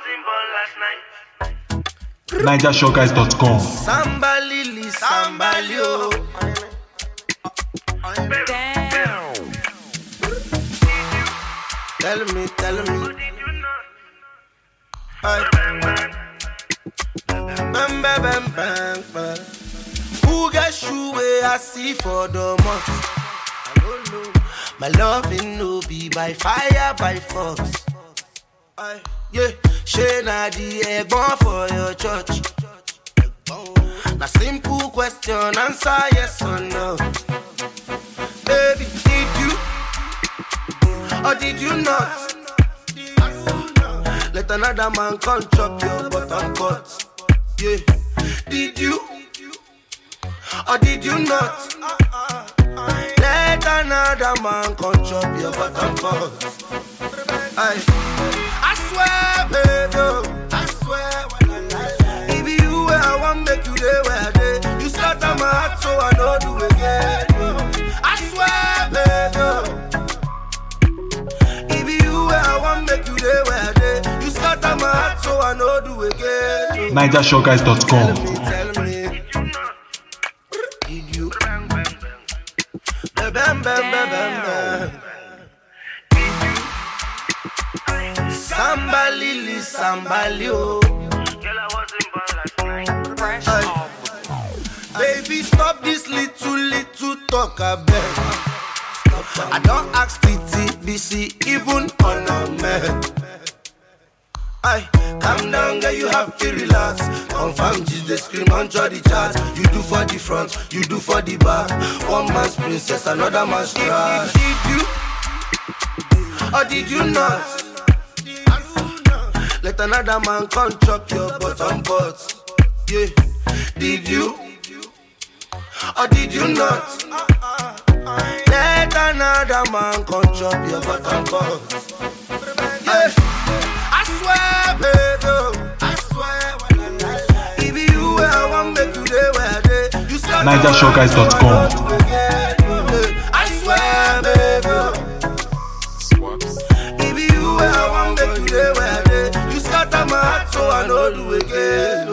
NigerShowGuys.com. Samba Lily, Samba Leo. Damn. Tell me. Aye. Bang, bang, bang, bang, bang. Who get shoe where I see for the month? I don't know. My loving no be by fire, by force. Aye. Yeah, Shana the egg for your church. Na simple question, answer yes or no. Baby, did you or did you not? Let another man come chop your bottom cut. Yeah, did you or did you not? Let another man come chop your bottom cut. I swear, baby, I swear. If you where I want make you there where I did. You scatter my heart so I don't do again. I swear, baby. If you where I want make you there where I did. You scatter my heart so I don't do again. NigerShowGuys.com. Tell me. Did you? Bam, bam, bam, bam. Samba Lily, Samba Leo. Baby, stop this little talk, I beg. I don't ask TTBC, even on a man. Aye, calm down, girl, you have to relax. Confirm just the scream on the chart. You do for the front, you do for the back. One man's princess, another man's trash. Did you or did you not? Let another man come chop your bottom butt. Yeah, did you or did you not? Let another man come chop your bottom butt. Yeah, I swear, baby, I swear. If you where I want make you there where I did. You start NigerShowGuys.com. I swear, baby. If you where I want make you there where I did. You scatter my heart so I know do again.